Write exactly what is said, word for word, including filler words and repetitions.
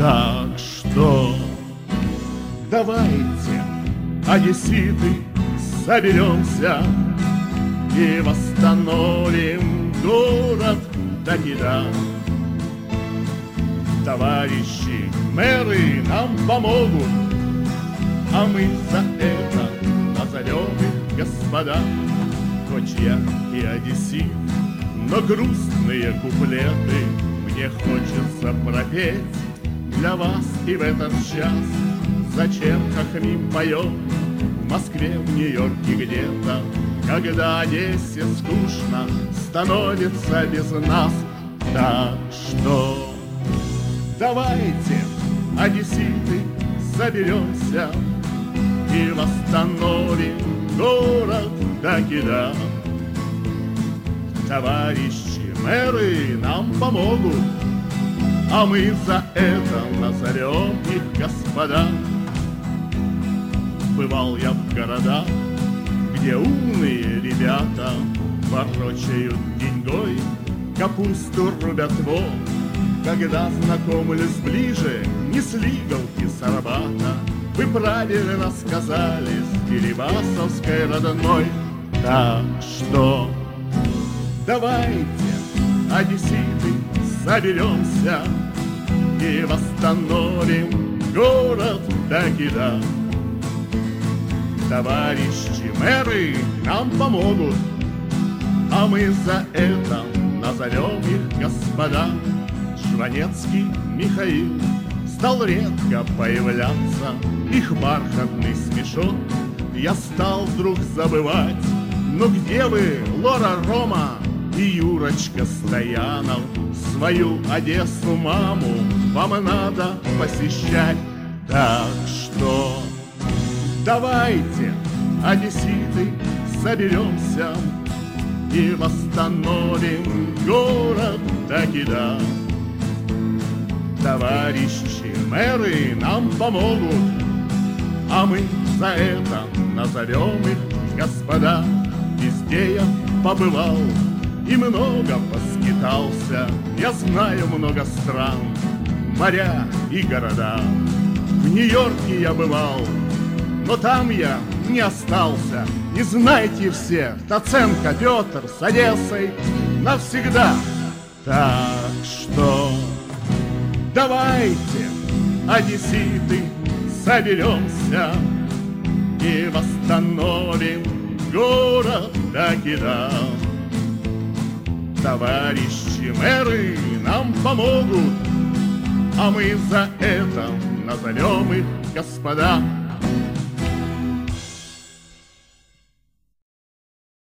Так что давайте, одесситы, соберемся и восстановим город до-не-до. Товарищи мэры нам помогут, а мы за это назовем их господа. Хоть я и одессит, но грустные куплеты мне хочется пропеть для вас и в этот час. Зачем хохмим поем в Москве, в Нью-Йорке где-то, когда Одессе скучно становится без нас? Так что давайте, одесситы, соберемся и восстановим город до-не-до. Товарищи мэры нам помогут, а мы за это назовем их господа. Бывал я в городах, где умные ребята ворочают деньгой, капусту рубят вон. Когда знакомились ближе, несли голки с Арбата. Вы правильно сказали, с Дерибасовской родной. Так что давайте, одесситы, соберемся и восстановим город до-не-до. Товарищи мэры нам помогут, а мы за это назовем их господа. Жванецкий Михаил стал редко появляться, их бархатный смешок я стал вдруг забывать. Но где вы, Лора Рома и Юрочка Стоянов? Свою Одессу маму вам надо посещать. Так что давайте, одесситы, соберемся и восстановим город до-не-до. Товарищи мэры нам помогут, а мы за это назовем их господа. Везде я побывал и много поскитался, я знаю много стран, моря и города. В Нью-Йорке я бывал, но там я не остался. И знайте все, Доценко Петр с Одессой навсегда. Так что давайте, одесситы, соберемся и восстановим город до-не-до. Товарищи мэры нам помогут, а мы за это назовем их господа.